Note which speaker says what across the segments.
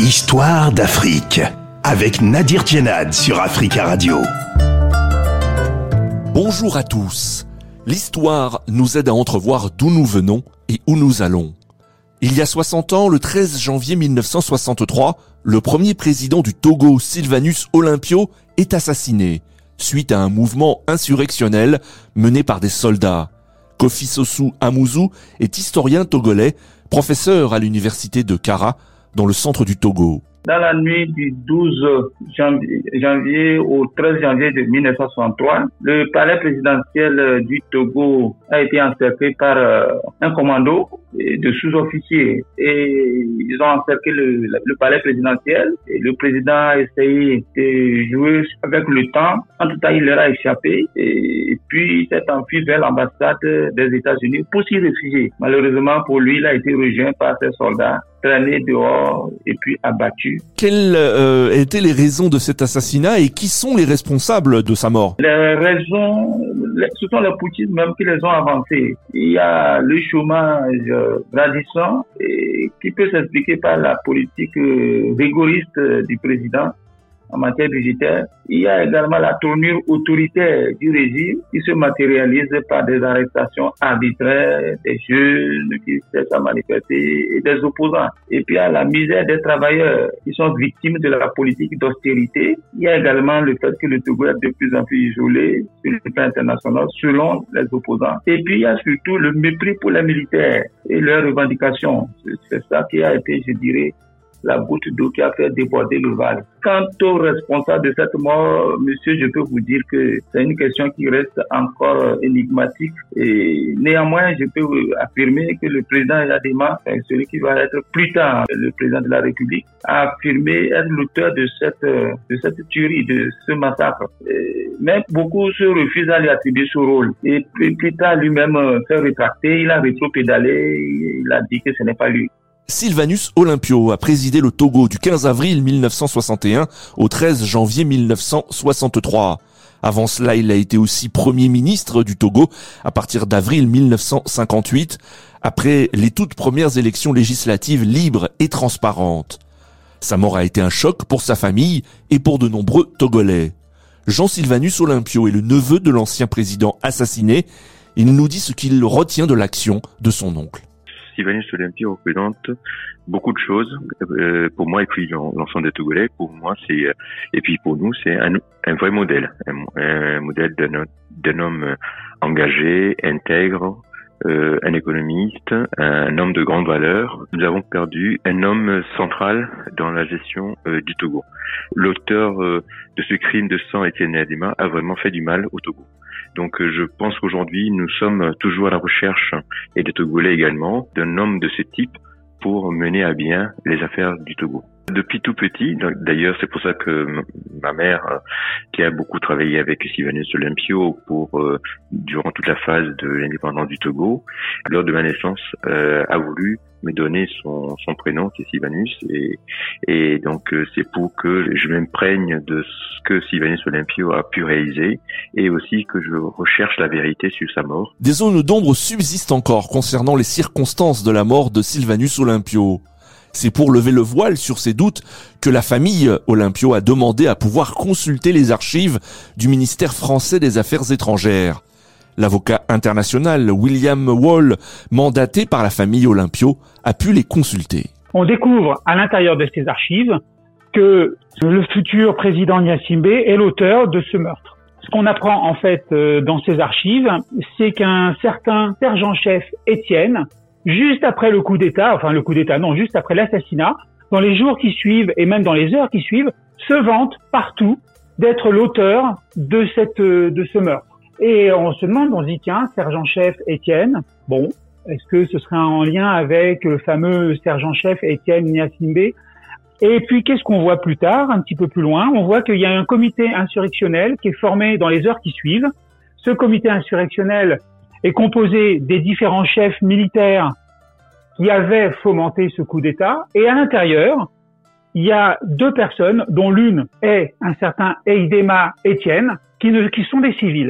Speaker 1: Histoire d'Afrique avec Nadir Djenad sur Africa Radio.
Speaker 2: Bonjour à tous. L'histoire nous aide à entrevoir d'où nous venons et où nous allons. Il y a 60 ans, le 13 janvier 1963, le premier président du Togo, Sylvanus Olympio, est assassiné suite à un mouvement insurrectionnel mené par des soldats. Kofi Sossou Amouzou est historien togolais, professeur à l'université de Kara, dans le centre du Togo.
Speaker 3: Dans la nuit du 12 janvier au 13 janvier de 1963, le palais présidentiel du Togo a été encerclé par un commando de sous-officiers. Et ils ont encerclé le palais présidentiel. Et le président a essayé de jouer avec le temps. En tout cas, il leur a échappé. Et puis, il s'est enfui vers l'ambassade des États-Unis pour s'y réfugier. Malheureusement pour lui, il a été rejoint par ses soldats, traîné dehors et puis abattu.
Speaker 2: Quelles étaient les raisons de cet assassinat et qui sont les responsables de sa mort?
Speaker 3: Les raisons, ce sont les putschistes même qui les ont avancées. Il y a le chômage grandissant qui peut s'expliquer par la politique rigoriste du président en matière budgétaire. Il y a également la tournure autoritaire du régime qui se matérialise par des arrestations arbitraires, des jeunes qui cessent à manifester et des opposants. Et puis il y a la misère des travailleurs qui sont victimes de la politique d'austérité. Il y a également le fait que le Togo est de plus en plus isolé sur le plan international selon les opposants. Et puis il y a surtout le mépris pour les militaires et leurs revendications. C'est ça qui a été, je dirais, la goutte d'eau qui a fait déborder le vase. Quant au responsable de cette mort, monsieur, je peux vous dire que c'est une question qui reste encore énigmatique. Et néanmoins, je peux affirmer que le président Yadema, celui qui va être plus tard le président de la République, a affirmé être l'auteur de cette tuerie, de ce massacre. Mais beaucoup se refusent à lui attribuer ce rôle. Et plus tard, lui-même s'est rétracté, il a rétropédalé, il a dit que ce n'est pas lui.
Speaker 2: Sylvanus Olympio a présidé le Togo du 15 avril 1961 au 13 janvier 1963. Avant cela, il a été aussi Premier ministre du Togo à partir d'avril 1958, après les toutes premières élections législatives libres et transparentes. Sa mort a été un choc pour sa famille et pour de nombreux Togolais. Jean-Sylvanus Olympio est le neveu de l'ancien président assassiné. Il nous dit ce qu'il retient de l'action de son oncle.
Speaker 4: Sylvanus Olympio représente beaucoup de choses pour moi et puis l'ensemble des Togolais. Pour moi, et puis pour nous, c'est un vrai modèle, un modèle d'un homme engagé, intègre, un économiste, un homme de grande valeur. Nous avons perdu un homme central dans la gestion du Togo. L'auteur de ce crime de sang, Étienne Yadema, a vraiment fait du mal au Togo. Donc je pense qu'aujourd'hui, nous sommes toujours à la recherche, et des Togolais également, d'un homme de ce type pour mener à bien les affaires du Togo. Depuis tout petit, d'ailleurs c'est pour ça que ma mère, qui a beaucoup travaillé avec Sylvanus Olympio durant toute la phase de l'indépendance du Togo, lors de ma naissance, a voulu me donner son prénom, qui est Sylvanus, et donc c'est pour que je m'imprègne de ce que Sylvanus Olympio a pu réaliser, et aussi que je recherche la vérité sur sa mort.
Speaker 2: Des zones d'ombre subsistent encore concernant les circonstances de la mort de Sylvanus Olympio. C'est pour lever le voile sur ces doutes que la famille Olympio a demandé à pouvoir consulter les archives du ministère français des Affaires étrangères. L'avocat international William Wall, mandaté par la famille Olympio, a pu les consulter.
Speaker 5: On découvre à l'intérieur de ces archives que le futur président Gnassingbé est l'auteur de ce meurtre. Ce qu'on apprend en fait dans ces archives, c'est qu'un certain sergent-chef Étienne, juste après juste après l'assassinat, dans les jours qui suivent et même dans les heures qui suivent, se vante partout d'être l'auteur de ce meurtre. Et on se demande, on se dit, tiens, sergent-chef Étienne, bon, est-ce que ce serait en lien avec le fameux sergent-chef Étienne Gnassingbé? Et puis, qu'est-ce qu'on voit plus tard, un petit peu plus loin? On voit qu'il y a un comité insurrectionnel qui est formé dans les heures qui suivent. Ce comité insurrectionnel est composé des différents chefs militaires qui avaient fomenté ce coup d'État. Et à l'intérieur, il y a deux personnes, dont l'une est un certain Eidema Étienne, qui sont des civils.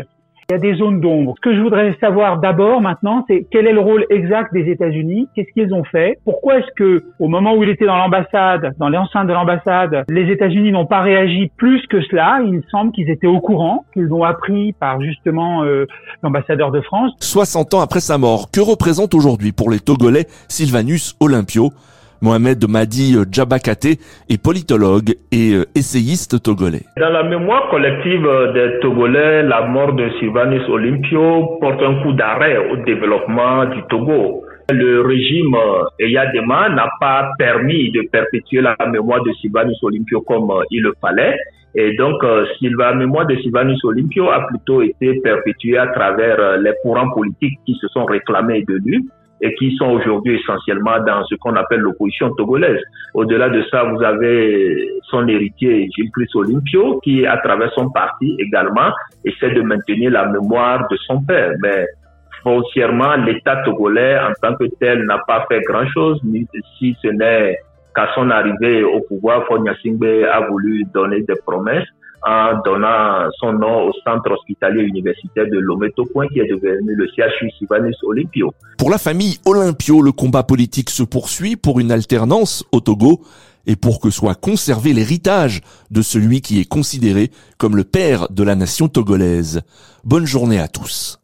Speaker 5: Il y a des zones d'ombre. Ce que je voudrais savoir d'abord maintenant, c'est quel est le rôle exact des États-Unis, qu'est-ce qu'ils ont fait, pourquoi est-ce que au moment où il était dans l'ambassade, dans l'enceinte de l'ambassade, les États-Unis n'ont pas réagi plus que cela. Il me semble qu'ils étaient au courant, qu'ils l'ont appris par justement l'ambassadeur de France.
Speaker 2: 60 ans après sa mort, que représente aujourd'hui pour les Togolais Sylvanus Olympio? Mohamed Madi Djabakate est politologue et essayiste togolais.
Speaker 6: Dans la mémoire collective des Togolais, la mort de Sylvanus Olympio porte un coup d'arrêt au développement du Togo. Le régime Eyadema n'a pas permis de perpétuer la mémoire de Sylvanus Olympio comme il le fallait. Et donc, la mémoire de Sylvanus Olympio a plutôt été perpétuée à travers les courants politiques qui se sont réclamés de lui et qui sont aujourd'hui essentiellement dans ce qu'on appelle l'opposition togolaise. Au-delà de ça, vous avez son héritier Gilles Christ Olympio qui, à travers son parti également, essaie de maintenir la mémoire de son père. Mais foncièrement, l'État togolais en tant que tel n'a pas fait grand-chose, si ce n'est qu'à son arrivée au pouvoir, Faure Gnassingbé a voulu donner des promesses en donnant son nom au centre hospitalier universitaire de Lomé-Tokoin qui est devenu le CHU Sylvanus Olympio.
Speaker 2: Pour la famille Olympio, le combat politique se poursuit pour une alternance au Togo et pour que soit conservé l'héritage de celui qui est considéré comme le père de la nation togolaise. Bonne journée à tous.